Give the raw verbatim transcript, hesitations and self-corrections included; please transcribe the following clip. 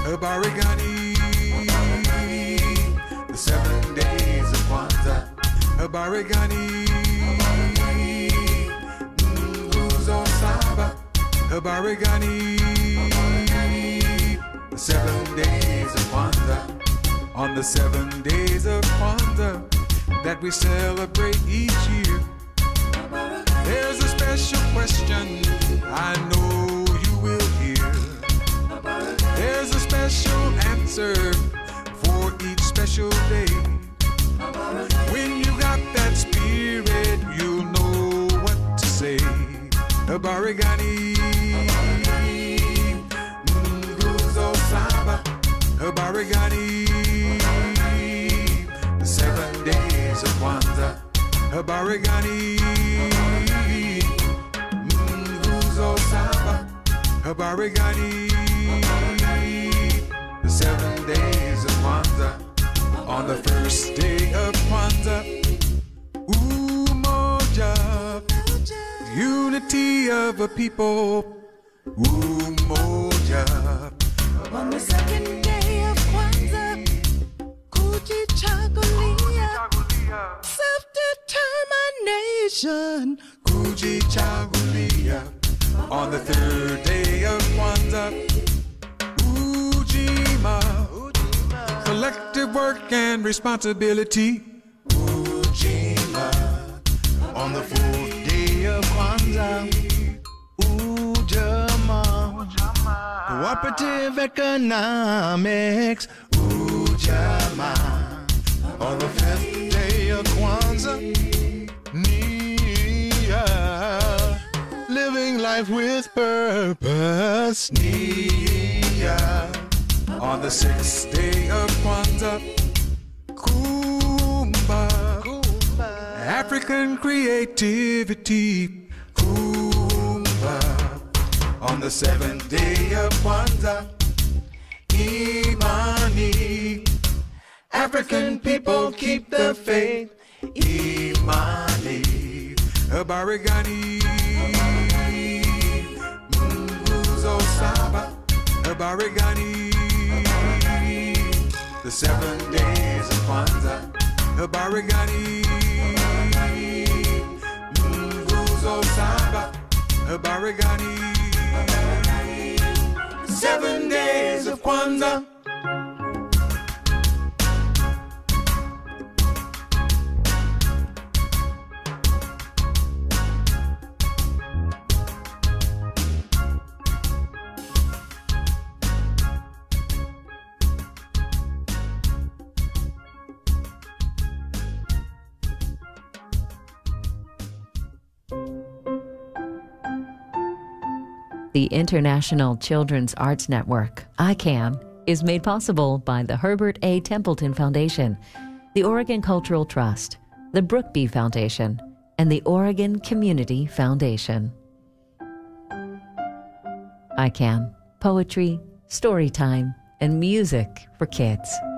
Habarigani, the seven days of Kwanzaa. Habarigani, Nguzo Saba. Habarigani, the seven days of Kwanzaa. On the seven days of Kwanzaa that we celebrate each year, there's a special question I know you will hear. There's a special answer for each special day. When you got that spirit, you'll know what to say. Habarigani, Nguzo Saba. Habarigani, the seven days of Kwanzaa. Habarigani, Nguzo Saba. Habarigani, the seven days of Kwanzaa. On the first day of Kwanzaa, Umoja, unity of a people. Umoja. On the second day of Kwanzaa, Kujichagulia, self-determination. Kujichagulia. On the third day of Kwanzaa, Ujima, collective work and responsibility. Ujima. On the fourth day of Kwanzaa, Ujamaa, cooperative economics. Ujamaa. On the fifth day of Kwanzaa, Nia, living life with purpose. Nia. On the sixth day of Kwanzaa, Kumba, African creativity. Kumba. On the seventh day of Kwanzaa, Imani, African people keep the faith. Imani. Habarigani, Nguzo Saba. Habarigani, the seven days of Kwanzaa. Habarigani, Nguzo Saba. Habarigani, seven days of Kwanzaa. The International Children's Arts Network, I CAN, is made possible by the Herbert A. Templeton Foundation, the Oregon Cultural Trust, the Brookby Foundation, and the Oregon Community Foundation. I CAN, poetry, story time, and music for kids.